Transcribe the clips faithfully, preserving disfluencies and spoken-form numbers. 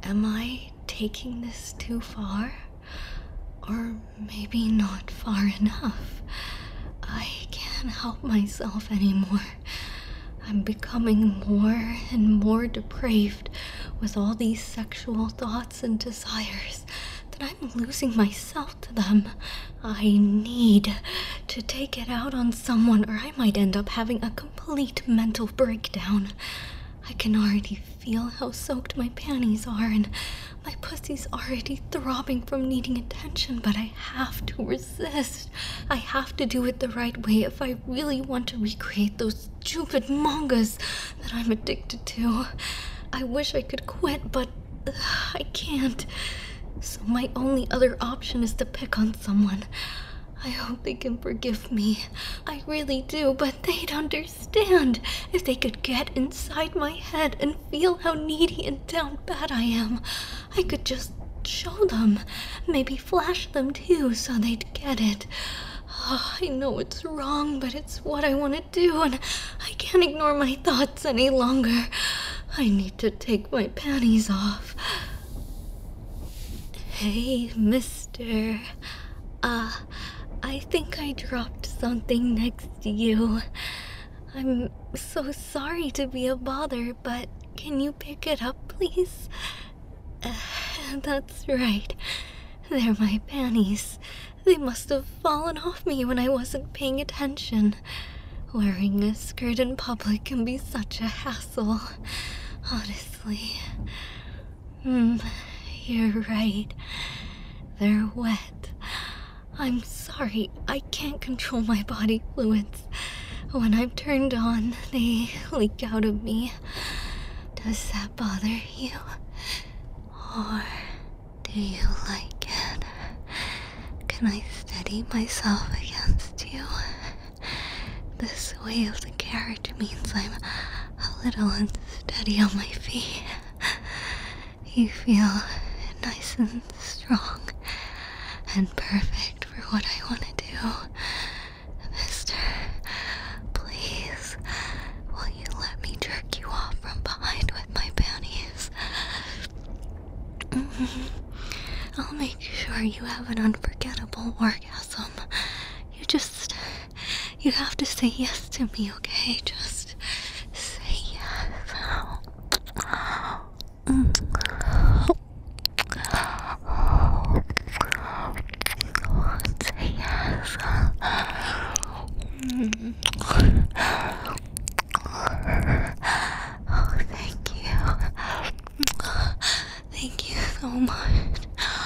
Am I taking this too far? Or maybe not far enough? I can't help myself anymore. I'm becoming more and more depraved with all these sexual thoughts and desires that I'm losing myself to them. I need to take it out on someone, or I might end up having a complete mental breakdown. I can already feel how soaked my panties are, and my pussy's already throbbing from needing attention, but I have to resist. I have to do it the right way if I really want to recreate those stupid mangas that I'm addicted to. I wish I could quit, but uh, I can't. So my only other option is to pick on someone. I hope they can forgive me. I really do, but they'd understand if they could get inside my head and feel how needy and down bad I am. I could just show them, maybe flash them too, so they'd get it. Oh, I know it's wrong, but it's what I want to do, and I can't ignore my thoughts any longer. I need to take my panties off. Hey, mister. Uh... I think I dropped something next to you. I'm so sorry to be a bother, but can you pick it up, please? Uh, that's right. They're my panties. They must have fallen off me when I wasn't paying attention. Wearing a skirt in public can be such a hassle, honestly. Hmm, you're right. They're wet. I'm sorry, I can't control my body fluids. When I'm turned on, they leak out of me. Does that bother you? Or do you like it? Can I steady myself against you? The sway of the carriage means I'm a little unsteady on my feet. You feel nice and strong and perfect for what I want to do. Mister, please, will you let me jerk you off from behind with my panties? I'll make sure you have an unforgettable orgasm. You just, you have to say yes to me, okay? Just say yes. Say yes. Oh, thank you. Thank you so much.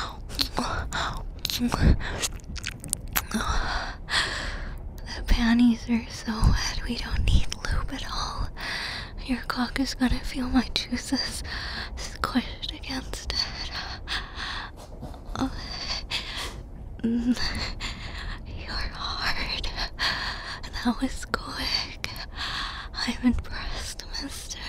The panties are so wet, we don't need lube at all. Your cock is gonna feel my juices squished against it. Oh. Mm. You're hard. That was quick. I'm impressed, mister.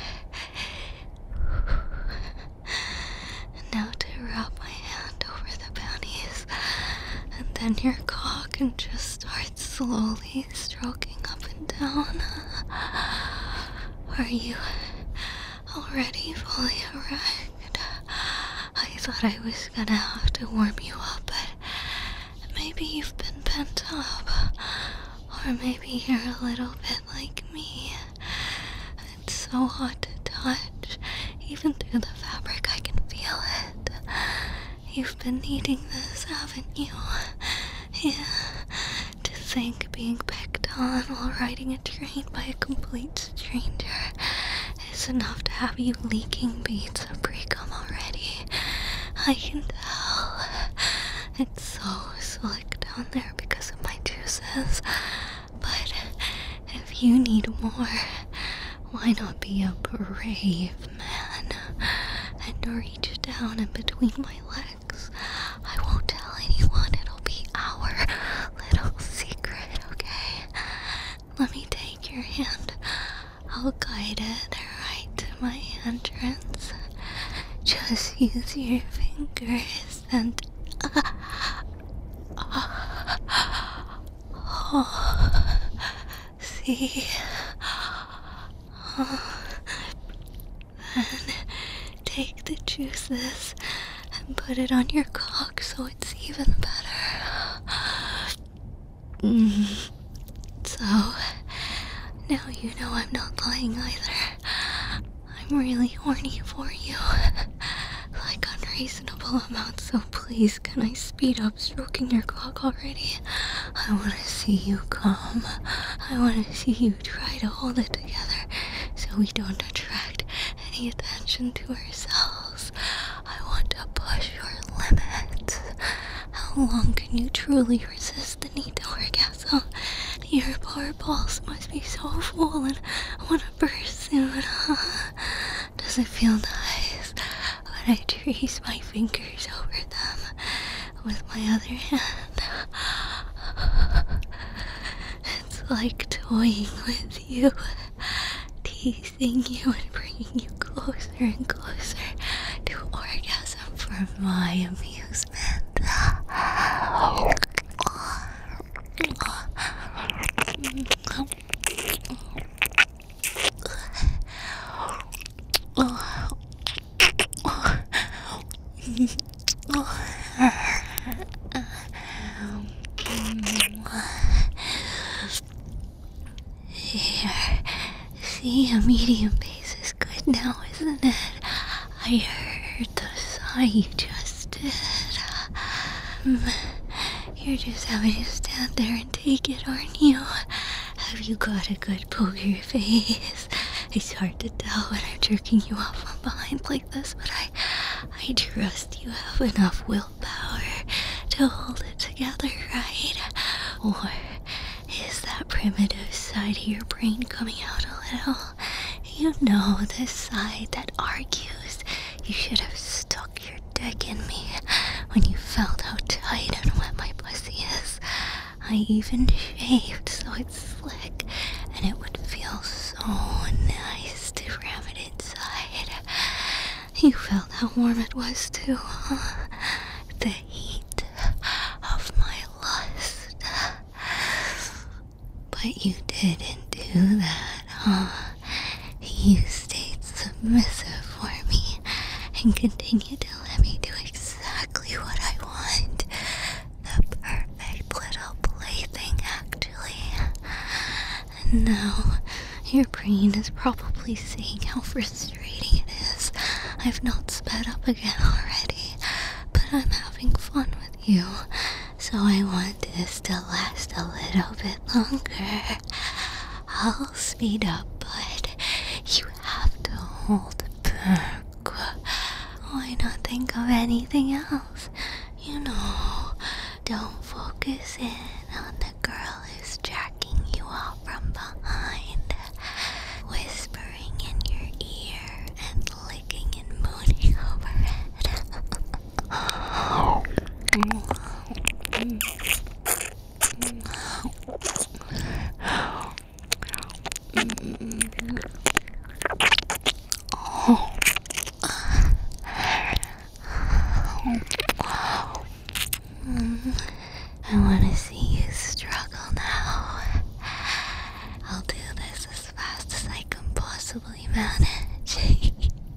Now to wrap my hand over the panties, and then your cock, and just start slowly stroking up and down. Are you already fully erect? I thought I was gonna have to warm you up, but maybe you've been pent up. Or maybe you're a little bit like me. It's so hot to touch. Even through the fabric, I can feel it. You've been needing this, haven't you? Yeah. To think being picked on while riding a train by a complete stranger is enough to have you leaking beads of pre-cum already. I can tell. It's so slick down there because of my juices. But if you need more, why not be a brave man and reach down in between my legs? I won't tell anyone. It'll be our little secret, okay? Let me take your hand. I'll guide it right to my entrance. Just use your fingers and... Uh, uh, oh, see? Oh, then take the juices and put it on your cock so it's even better. Mm. So, now you know I'm not lying either. I'm really horny for you. Like unreasonable amounts, so please can I speed up stroking your cock already? I want to see you come. I want to see you try to hold it together so we don't attract any attention to ourselves. I want to push your limits. How long can you truly resist the need to orgasm? Your poor balls must be so full and want to burst soon. Does it feel nice when I trace my fingers over them with my other hand? It's like toying with you, teasing you and bringing you closer and closer to orgasm for my amusement. Here, see, a medium pace is good now, isn't it? I heard the sigh you just did. Um, you're just having to stand there and take it, aren't you? Have you got a good poker face? It's hard to tell when I'm jerking you off from behind like this, but I, I trust you have enough willpower to hold it together, right? Or is that primitive side of your brain coming out a little? You know, the side that argues you should have stuck your dick in me when you felt how tight and wet my pussy is. I even shaved so it's slick, and it would feel so nice to ram it inside. You felt how warm it was too, huh? The heat of my lust. But you didn't do that, huh? You stayed submissive for me and continued to let me do exactly what I want. The perfect little plaything, actually. And now, your brain is probably seeing how frustrating it is. I've not sped up again already, but I'm having fun with you. So I want this to last a little bit longer. I'll speed up, but you have to hold back. Why not think of anything else? You know, don't focus in on the girl who's jacking you off from behind, whispering in your ear and licking and mooning over it. Oh. I want to see you struggle now. I'll do this as fast as I can possibly manage.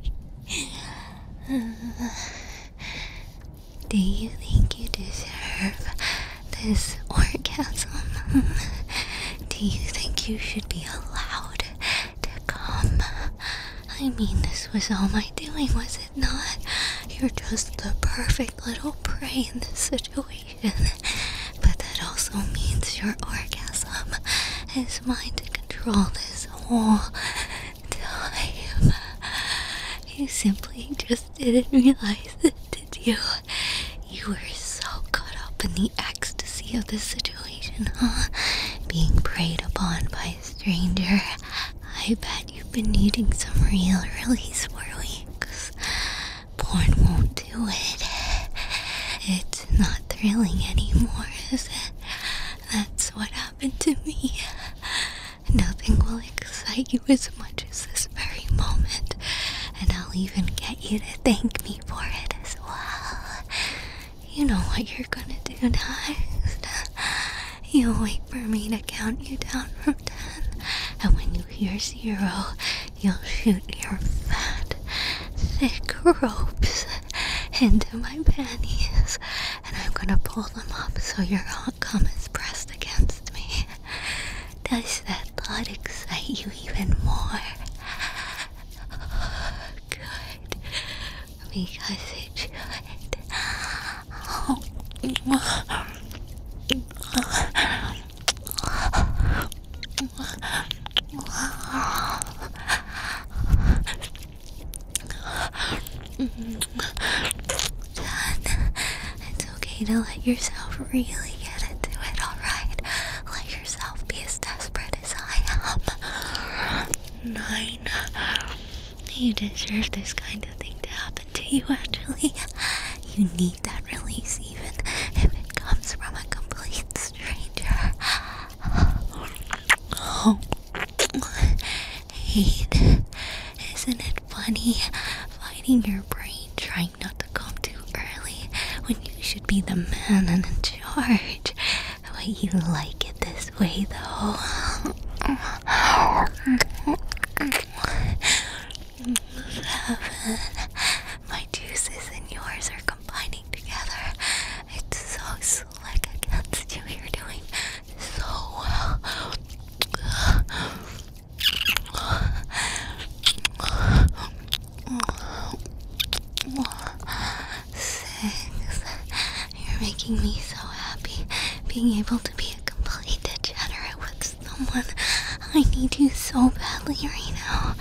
Do you think you deserve this orgasm? Do you think you should be allowed to come? I mean, this was all my doing, was it not? You're just the perfect little prey in this situation. But that also means your orgasm is mine to control this whole time. You simply just didn't realize it, did you? You were so caught up in the ecstasy of this situation, huh? Being preyed upon by a stranger. I bet you've been needing some real release for weeks. Porn won't do it. It's not thrilling anymore, is it? That's what happened to me. Nothing will excite you as much as this very moment, and I'll even get you to thank me for it as well. You know what you're gonna do next. You'll wait for me to count you down from ten, and when you hear zero, you'll shoot your fat, thick ropes into my panties, and I'm gonna pull them up so your cum is pressed against me. Does that thought excite you even more? Good, because it should. Oh. Done. It's okay to let yourself really get into it, alright? Let yourself be as desperate as I am. Nine. You deserve this kind of thing to happen to you, actually. You need that release, even if it comes from a complete stranger. Oh. Eight. Isn't it funny? Fighting your brain, trying not to come too early when you should be the man and in charge. But you like it this way, though. Seven. My juices and yours are combining together. It's so slick against you. You're doing so well. Six. You're making me so happy. Being able to be a complete degenerate with someone. I need you so badly right now.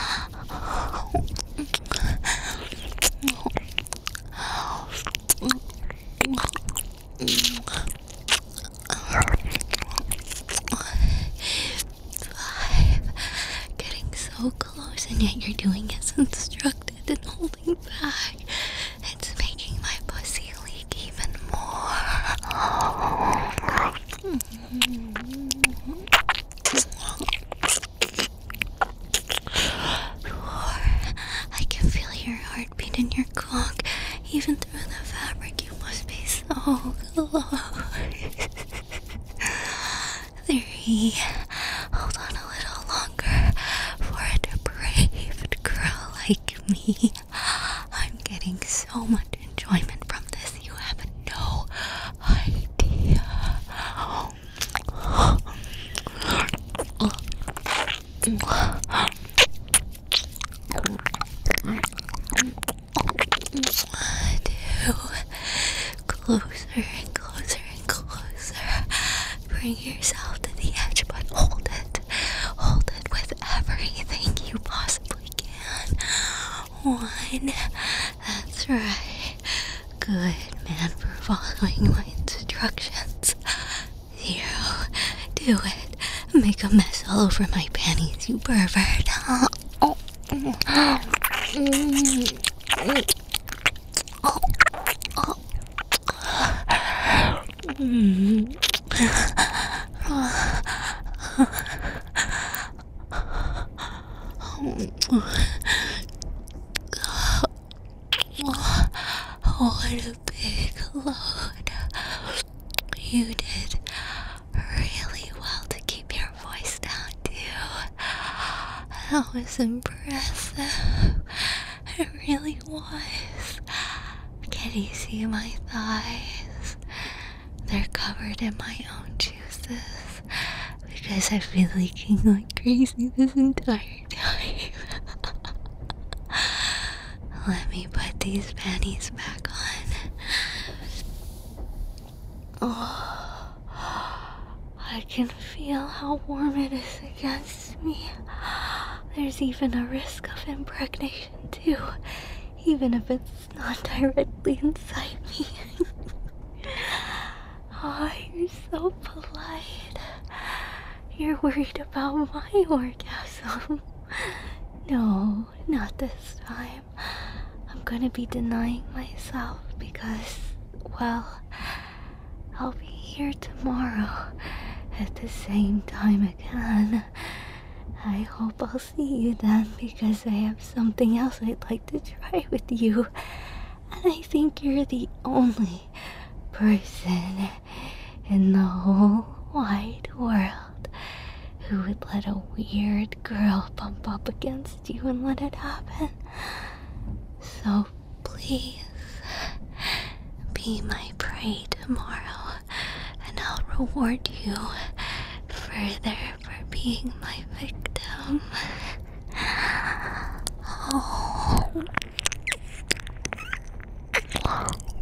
Five. Getting so close, and yet you're doing as instructed and holding back. It's making my pussy leak even more. Four. I can feel your heartbeat in your cock, even through the fabric. You must be so close. Three. Hold on a little longer for a depraved girl like me. I'm getting so much enjoyment from this. You have no idea. Two. Closer and closer and closer. Bring yourself to the edge, but hold it. Hold it with everything you possibly can. One. That's right. Good man for following my instructions. Zero. Do it. Make a mess all over my panties, you pervert. Oh. What a big load. You did really well to keep your voice down, too. That was impressive. It really was. Can you see my thighs? They're covered in my own juices because I've been leaking like crazy this entire time. Let me put these panties back on. Oh, I can feel how warm it is against me. There's even a risk of impregnation too, even if it's not directly inside me. Oh, you're so polite. You're worried about my orgasm. No, not this time. I'm gonna be denying myself because, well, I'll be here tomorrow at the same time again. I hope I'll see you then because I have something else I'd like to try with you. And I think you're the only person in the whole wide world who would let a weird girl bump up against you and let it happen. So please, be my prey tomorrow, and I'll reward you further for being my victim. Oh.